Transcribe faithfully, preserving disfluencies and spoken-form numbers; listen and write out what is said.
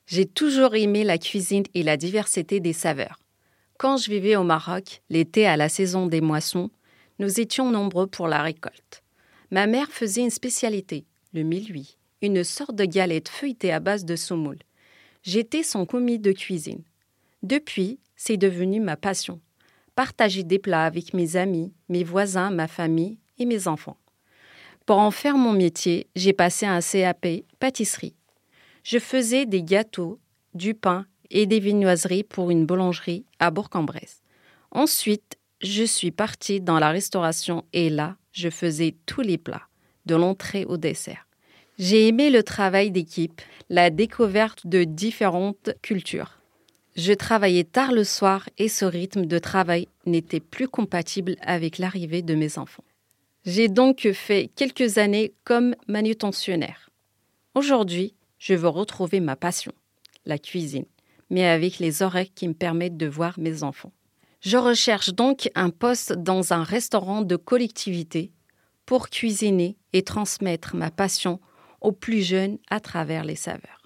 J'ai toujours aimé la cuisine et la diversité des saveurs. Quand je vivais au Maroc, l'été à la saison des moissons, nous étions nombreux pour la récolte. Ma mère faisait une spécialité, le milhoui, une sorte de galette feuilletée à base de semoule. J'étais son commis de cuisine. Depuis, c'est devenu ma passion. Partager des plats avec mes amis, mes voisins, ma famille et mes enfants. Pour en faire mon métier, j'ai passé un C A P pâtisserie. Je faisais des gâteaux, du pain et des viennoiseries pour une boulangerie à Bourg-en-Bresse. Ensuite, je suis partie dans la restauration et là, je faisais tous les plats, de l'entrée au dessert. J'ai aimé le travail d'équipe, la découverte de différentes cultures. Je travaillais tard le soir et ce rythme de travail n'était plus compatible avec l'arrivée de mes enfants. J'ai donc fait quelques années comme manutentionnaire. Aujourd'hui, je veux retrouver ma passion, la cuisine, mais avec les horaires qui me permettent de voir mes enfants. Je recherche donc un poste dans un restaurant de collectivité pour cuisiner et transmettre ma passion aux plus jeunes à travers les saveurs.